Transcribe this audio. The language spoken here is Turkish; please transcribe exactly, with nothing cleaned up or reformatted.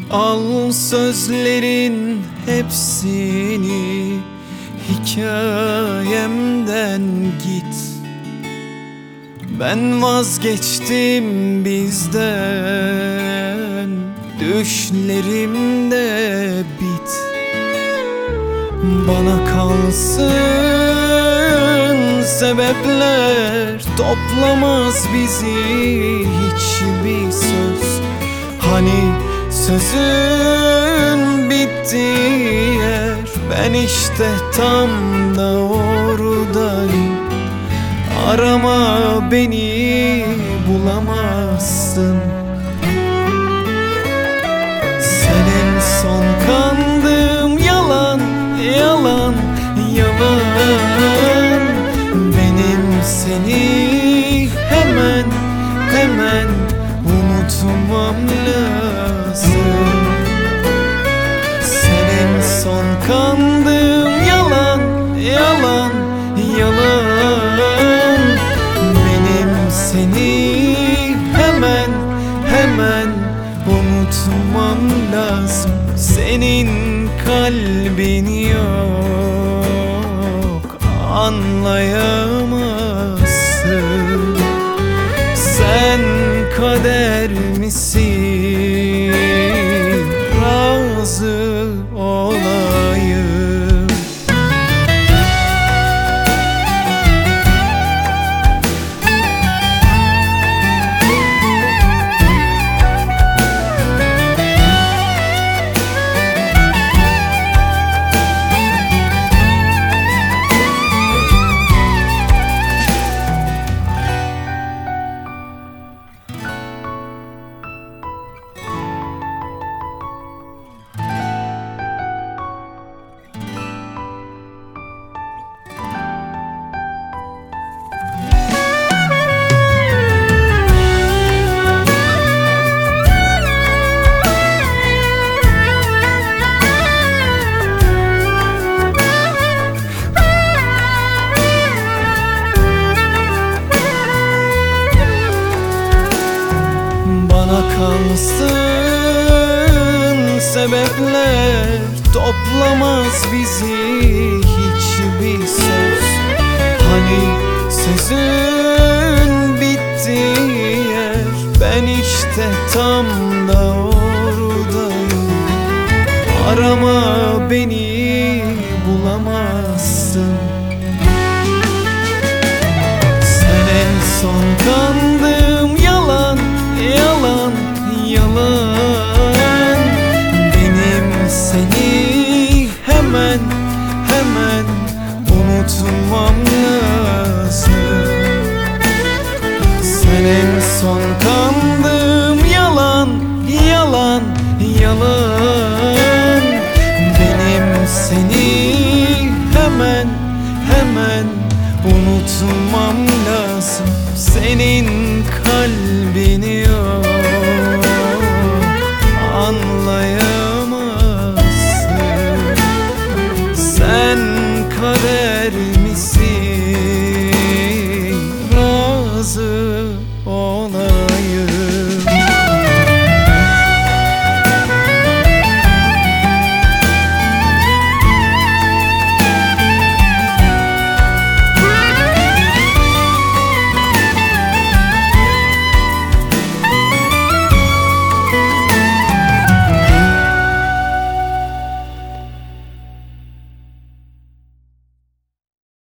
Al sözlerin hepsini, hikayemden git. Ben vazgeçtim bizden, düşlerimde bit. Bana kalsın sebepler, toplamaz bizi hiçbir söz. Hani sözün bittiği yer, ben işte tam da oradayım. Arama beni, bulamazsın. Sen en son kandığım yalan, yalan, yalan. Benim seni hemen, hemen unutmam lazım. Sen en son kandığım yalan, yalan, yalan. Benim seni hemen, hemen unutmam lazım. Senin kalbin yok, anlayamazsın. Sen kader misin, razı olayım. Bana kalsın sebepler, toplamaz bizi hiçbir söz. Hani sözün bittiği yer, ben işte tam da oradayım. Arama beni, bulamazsın. Sen en son kandığım yalan, yalan, yalan. Benim seni hemen, hemen unutmam lazım. Sen en son kandığım yalan, yalan, yalan. Benim seni hemen, hemen unutmam lazım. Senin kalbin yok, anlayamazsın. Sen kader